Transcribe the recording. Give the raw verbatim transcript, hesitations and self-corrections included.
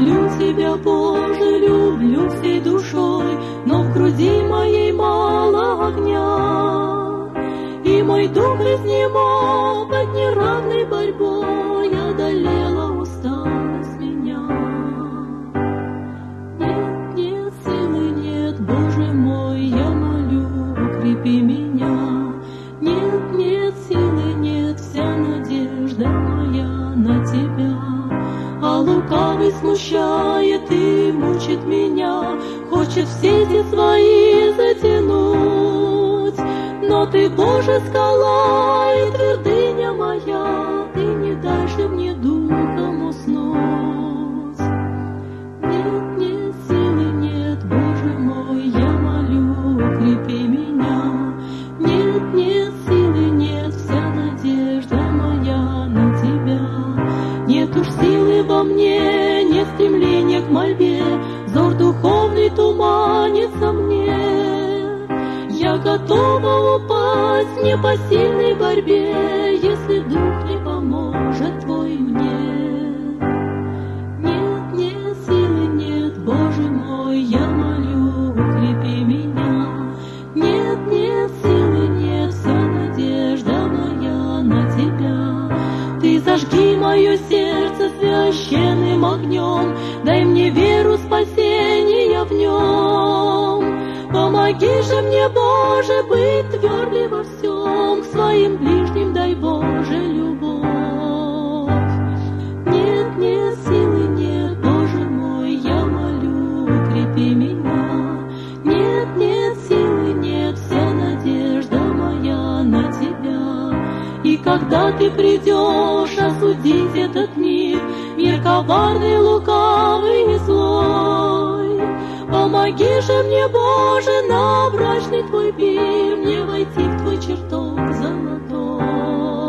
люблю Тебя, Боже, люблю всей душой, но в груди моей мало огня, и мой дух изнемог под неравной борьбой, одолела усталость меня. Нет, нет, силы нет, Боже мой, я молю, укрепи меня. Нет, нет, силы нет, вся надежда моя на Тебя. А лукавый смущает и мучит меня, хочет в сети свои затянуть. Но Ты, Боже, скала и твердыня моя, Ты не дашь мне духом уснуть. Нет, нет, силы нет, Боже мой, я молю, укрепи меня. Нет, нет, силы нет, вся надежда моя на Тебя. Нет уж силы во мне, нет стремления к мольбе, взор духовный туманится мне. Я готова упасть в непосильной борьбе, если дух не поможет Твой мне. Нет, нет, силы нет, Боже мой, я молю, укрепи меня. Нет, нет, силы нет, вся надежда моя на Тебя. Ты зажги мое сердце священным огнем, дай мне веру спасения в нем. Помоги же мне, Боже, быть твердой во всем, к своим ближним дай, Боже, любовь. Нет, нет, силы нет, Боже мой, я молю, укрепи меня. Нет, нет, силы нет, вся надежда моя на Тебя. И когда Ты придешь осудить этот мир, мир коварный, лукавый и злой, помоги же мне, Боже, на брачный Твой пир, мне войти в Твой чертог золотой.